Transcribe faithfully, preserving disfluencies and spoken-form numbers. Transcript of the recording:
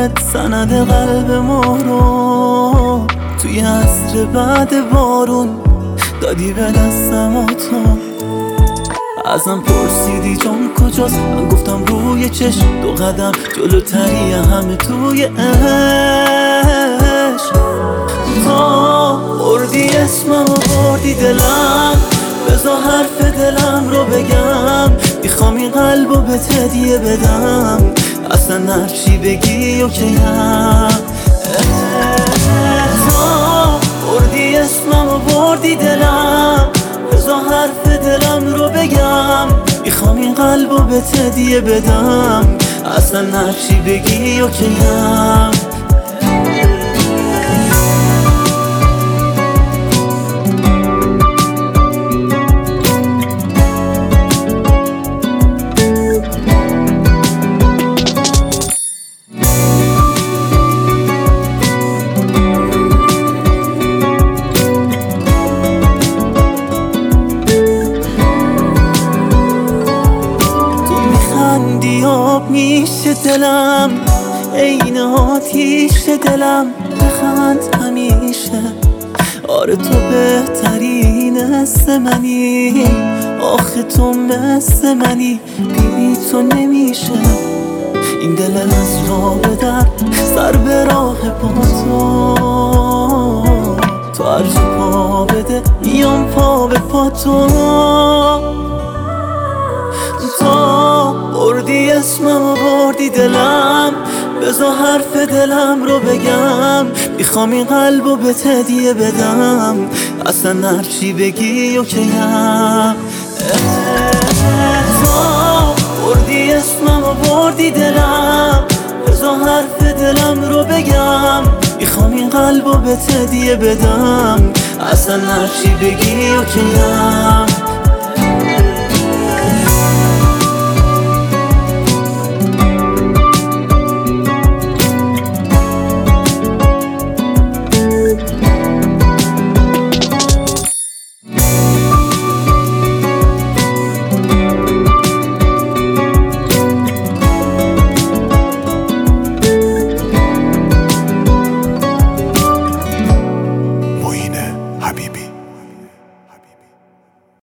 نامت سند قلب ما رو توی عصر بعد بارون دادی به دستم و تو ازم پرسیدی جام کجاست، من گفتم روی چشم دو قدم جلوتری همه توی عشق. تا بردی اسمم و بردی دلم، بذار حرف دلم رو بگم. میخوام این قلبو به هدیه بدم، اصلا هرچی بگی اوکیم. تا بردی اسمم و بردی دلم، بذار حرف دلم رو بگم. میخوام این قلبو به هدیه بدم، اصلا هرچی بگی اوکیم. آب میشه دلم، عین آتیش دلم. بخند همیشه، آره تو بهترین مثل منی. آخه تو مثل منی، بی تو نمیشه. این دل از راه به در سر به راه با تو. تو هرچی پا بده میام پا به پا تو. تا بردی اسمم و بردی دلم، بذار حرف دلم رو بگم. میخوام این قلبو به هدیه بدم، اصلا هرچی بگی اوکیم. تا بردی اسمم و بردی دلم، بذار حرف دلم رو بگم. میخوام این قلبو به هدیه بدم، اصلا هرچی بگی اوکیم.